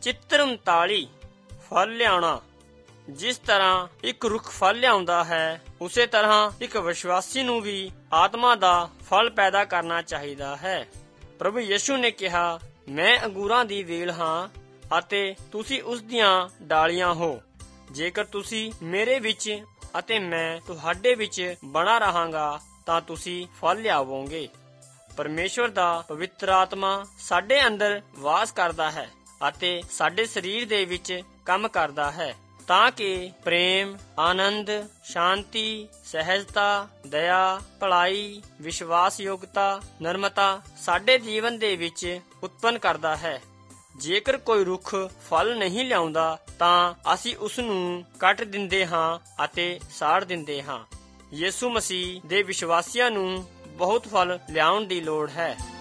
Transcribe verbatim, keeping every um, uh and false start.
ਚਿੱਤਰ ਉਨਤਾਲੀ ਫਲ ਲਿਆਉਣਾ। ਜਿਸ ਤਰ੍ਹਾਂ ਇੱਕ ਰੁੱਖ ਫਲ ਲਿਆਉਂਦਾ ਹੈ, ਉਸੇ ਤਰ੍ਹਾਂ ਇੱਕ ਵਿਸ਼ਵਾਸੀ ਨੂੰ ਵੀ ਆਤਮਾ ਦਾ ਫਲ ਪੈਦਾ ਕਰਨਾ ਚਾਹੀਦਾ ਹੈ। ਪ੍ਰਭੂ ਯਿਸੂ ਨੇ ਕਿਹਾ, ਮੈਂ ਅੰਗੂਰਾਂ ਦੀ ਵੇਲ ਹਾਂ ਅਤੇ ਤੁਸੀਂ ਉਸ ਦੀਆਂ ਡਾਲੀਆਂ ਹੋ। ਜੇਕਰ ਤੁਸੀਂ ਮੇਰੇ ਵਿੱਚ ਅਤੇ ਮੈਂ ਤੁਹਾਡੇ ਵਿੱਚ ਬਣਾ ਰਹਾਂਗਾ ਤਾਂ ਤੁਸੀਂ ਫਲ ਲਿਆਵੋਗੇ। ਪਰਮੇਸ਼ਵਰ ਦਾ ਪਵਿੱਤਰ ਆਤਮਾ ਸਾਡੇ ਅੰਦਰ ਵਾਸ ਕਰਦਾ ਹੈ ਅਤੇ ਸਾਡੇ ਸਰੀਰ ਦੇ ਵਿੱਚ ਕੰਮ ਕਰਦਾ ਹੈ ਤਾਂ ਕਿ ਪ੍ਰੇਮ, ਆਨੰਦ, ਸ਼ਾਂਤੀ, ਸਹਿਜਤਾ, ਦਇਆ, ਭਲਾਈ, ਵਿਸ਼ਵਾਸਯੋਗਤਾ, ਨਰਮਤਾ ਸਾਡੇ ਜੀਵਨ ਦੇ ਵਿੱਚ ਉਤਪੰਨ ਕਰਦਾ ਹੈ। ਜੇਕਰ ਕੋਈ ਰੁੱਖ ਫਲ ਨਹੀਂ ਲਿਆਉਂਦਾ ਤਾਂ ਅਸੀਂ ਉਸ ਨੂੰ ਕੱਟ ਦਿੰਦੇ ਹਾਂ ਅਤੇ ਸਾੜ ਦਿੰਦੇ ਹਾਂ। ਯਿਸੂ ਮਸੀਹ ਦੇ ਵਿਸ਼ਵਾਸੀਆਂ ਨੂੰ ਬਹੁਤ ਫਲ ਲਿਆਉਣ ਦੀ ਲੋੜ ਹੈ।